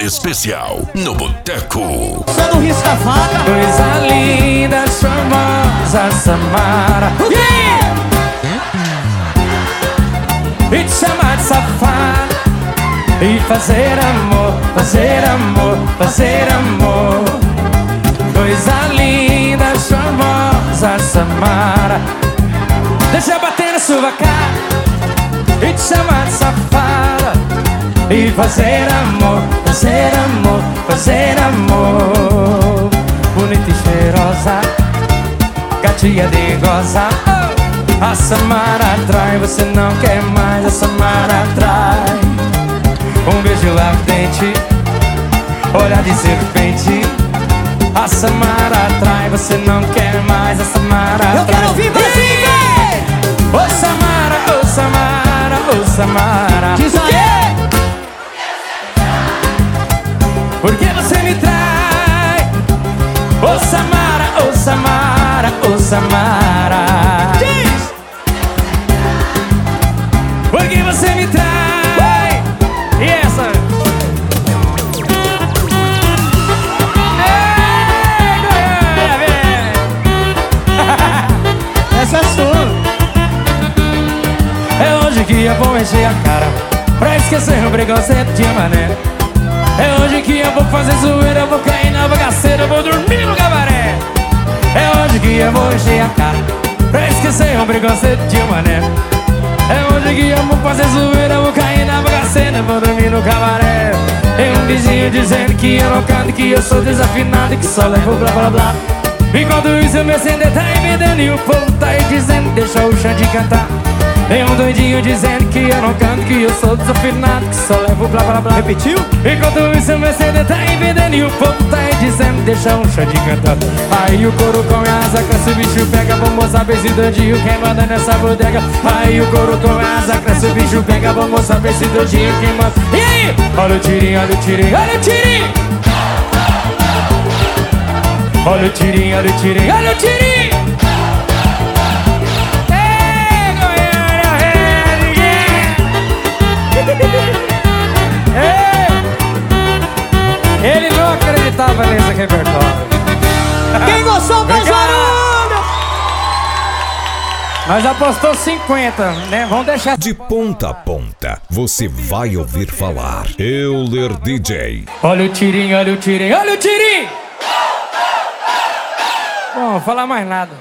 especial no Boteco. Você não risca a faca. Coisa linda, charmosa, Samara. E te chamar de safada e fazer amor, fazer amor, fazer amor. Coisa linda, charmosa, Samara. Deixa eu bater na sua cara e te chamar de safada e fazer amor, fazer amor, fazer amor. Bonita e cheirosa, gatinha de goza. A Samara atrai, você não quer mais. A Samara atrai. Um beijo ardente, olhar de serpente. A Samara atrai, você não quer mais. A Samara atrai. Eu quero ouvir Brasília. Ô Samara, ô Samara, ô Samara. Diz aí. Por que você me trai? Ô Samara, ô Samara, ô Samara. Diz. Por que você me trai? E essa? Ei, Goiânia, vem! Essa é sua. É hoje que eu vou encher a cara pra esquecer o preconceito de mané. É hoje que eu vou fazer zoeira, eu vou cair na bagaceira, eu vou dormir no cabaré. É hoje que eu vou encher a cara pra esquecer o preconceito de mané. É hoje que eu vou fazer zoeira, eu vou cair na bagaceira, eu vou dormir no cabaré. Tem um vizinho dizendo que eu não canto, que eu sou desafinado e que só levo blá blá blá. Enquanto isso o meu CD tá emendando e o povo tá aí dizendo deixa o Xande cantar. Tem um doidinho dizendo que eu não canto, que eu sou desafinado, que só levo blá blá blá. Repetiu? Enquanto isso o meu CD tá emendando e o povo tá aí dizendo deixa o Xande cantar. Aí o couro come asa, cresce o bicho pega, vamos saber se doidinho quem manda nessa bodega. Aí o couro come asa, cresce o bicho pega, vamos saber se doidinho quem manda. E aí? Olha o tirinho, olha o tirinho, olha o tirinho. Olha o tirinho, olha o tirinho, olha o tirinho. Ei, Goiânia, Ei. Ele não acreditava nesse repertório. Quem gostou faz barulho. Nós apostou 50, né? Vamos deixar De ponta a ponta, você vai ouvir falar Euler DJ. Olha o tirinho, olha o tirinho, olha o tirinho. Bom, vou falar mais nada.